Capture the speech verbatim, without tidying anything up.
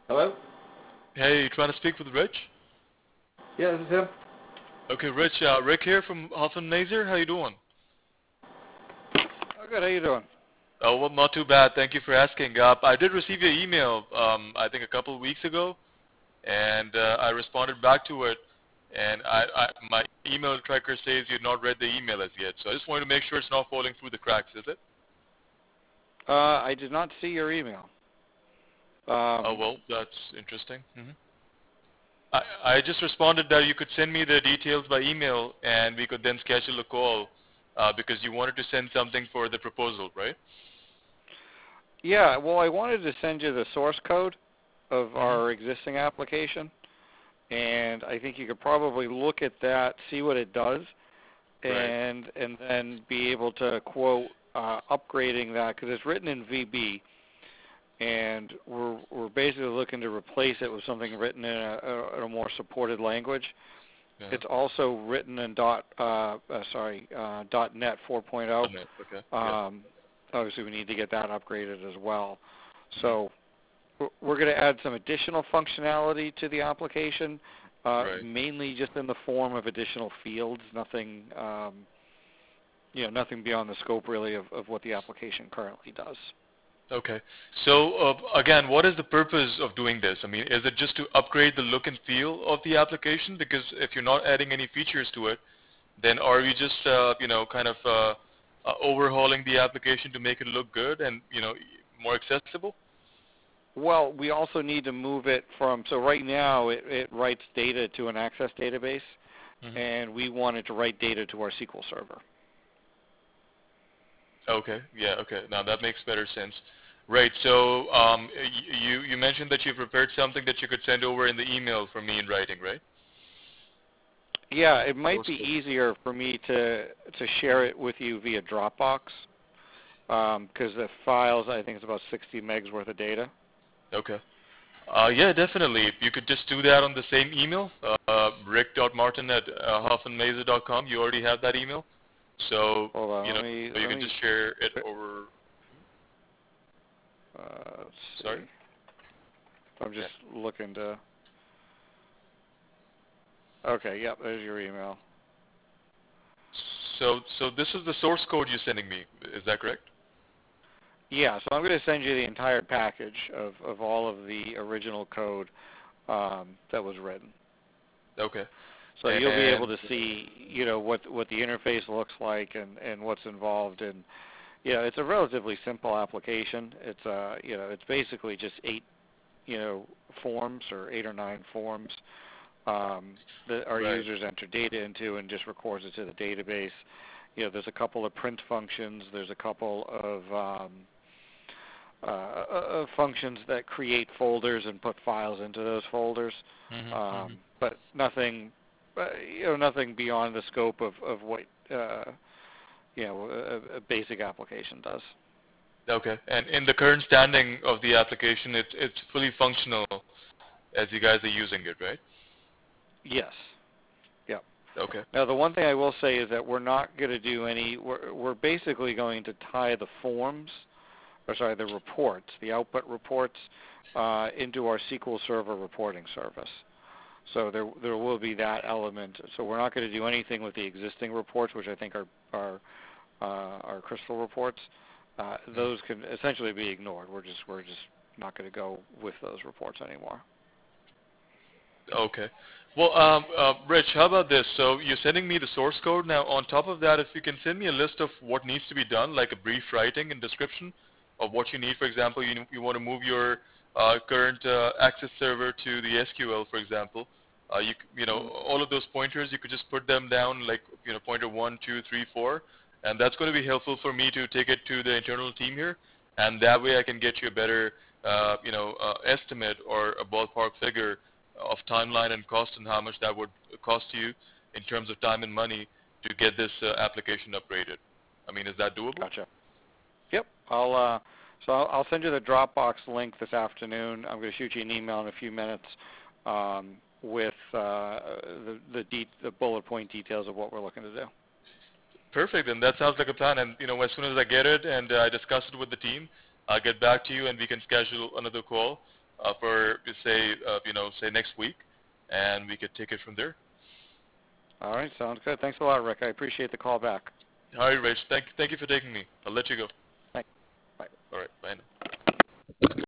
Hello? Hey, you trying to speak with Rich? Yeah, this is him. Okay, Rich, uh, Rick here from Hoffman Mazer. How you doing? Oh, good. How you doing? Oh, well, not too bad. Thank you for asking. Uh, I did receive your email, um, I think a couple of weeks ago, and uh, I responded back to it, and I, I, my email tracker says you've not read the email as yet, so I just wanted to make sure it's not falling through the cracks, is it? Uh, I did not see your email. Oh, Um, well, that's interesting. hmm I, I just responded that you could send me the details by email, and we could then schedule a call, uh, because you wanted to send something for the proposal, right? yeah, well, I wanted to send you the source code of hmm our existing application, and I think you could probably look at that, see what it does, Right. and and then be able to quote uh, upgrading that because it's written in V B, and we're we're basically looking to replace it with something written in a, a, a more supported language. Uh-huh. It's also written in dot uh, uh, sorry uh, .NET four.0. Submit. Okay. Yeah. Um, obviously, we need to get that upgraded as well. hmm So we're we're going to add some additional functionality to the application, uh, Right. mainly just in the form of additional fields. Nothing, um, you know, nothing beyond the scope really of, of what the application currently does. Okay. So uh, again, what is the purpose of doing this? I mean, is it just to upgrade the look and feel of the application? Because if you're not adding any features to it, then are we just uh, you know kind of uh, uh, overhauling the application to make it look good and you know more accessible? Well, we also need to move it from, so right now it, it writes data to an Access database, hmm and we want it to write data to our S Q L Server. Okay. Yeah. Okay. Now that makes better sense. Right. So um, y- you you mentioned that you prepared something that you could send over in the email for me in writing, right? Yeah, it might Source be code. easier for me to to share Mhm. it with you via Dropbox because the files, I think it's about sixty megs worth of data. Okay. Uh, yeah, definitely. If you could just do that on the same email, uh, rick.martin at uh, hoffenmazer dot com. You already have that email. So, Hold on, you let know, me you let can me just share it over. uh, let's Sorry? see. I'm Yeah. just looking to. Okay, yep, there's your email. So, so this is the source code you're sending me. Is that correct? Yeah, so I'm going to send you the entire package of of all of the original code um, that was written. Okay. So you'll be able And, to see, you know, what what the interface looks like and and what's involved. And you know, it's a relatively simple application. It's uh, you know, it's basically just eight, you know, forms or eight or nine forms um, that our right. users enter data into and just records it to the database. You know, there's a couple of print functions. There's a couple of um, uh, uh, functions that create folders and put files into those folders, Mm-hmm, um, mm-hmm. but nothing, uh, you know, nothing beyond the scope of of what uh, you know a, a basic application does. Okay. And in the current standing of the application, it's it's fully functional as you guys are using it, right? Yes. Yep. Okay. Now the one thing I will say is that we're not going to do any. We're we're basically going to tie the forms, or sorry, the reports, the output reports, uh, into our S Q L Server reporting service. So there there will be that element. So we're not going to do anything with the existing reports, which I think are are uh, are Crystal reports. Uh, those can essentially be ignored. We're just we're just not going to go with those reports anymore. Okay. Well, um, uh, Rich, how about this? So you're sending me the source code. Now, on top of that, if you can send me a list of what needs to be done, like a brief writing and description of what you need. For example, you, you want to move your uh, current uh, Access server to the S Q L, for example. Uh, you, c- you know, Mm. all of those pointers, you could just put them down, like, you know, pointer one, two, three, four, and that's going to be helpful for me to take it to the internal team here, and that way I can get you a better, uh, you know, uh, estimate or a ballpark figure of timeline and cost and how much that would cost you in terms of time and money to get this uh, application upgraded. I mean, is that doable? Gotcha. Yep. I'll uh, so I'll, I'll send you the Dropbox link this afternoon. I'm going to shoot you an email in a few minutes um, with uh, the the, de- the bullet point details of what we're looking to do. Perfect, and that sounds like a plan. And you know, as soon as I get it and uh, I discuss it with the team, I'll get back to you and we can schedule another call uh, for say uh, you know say next week, and we could take it from there. All right, sounds good. Thanks a lot, Rick. I appreciate the call back. All right, Rich. Thank thank you for taking me. I'll let you go. Thanks. Bye. All right. Bye now.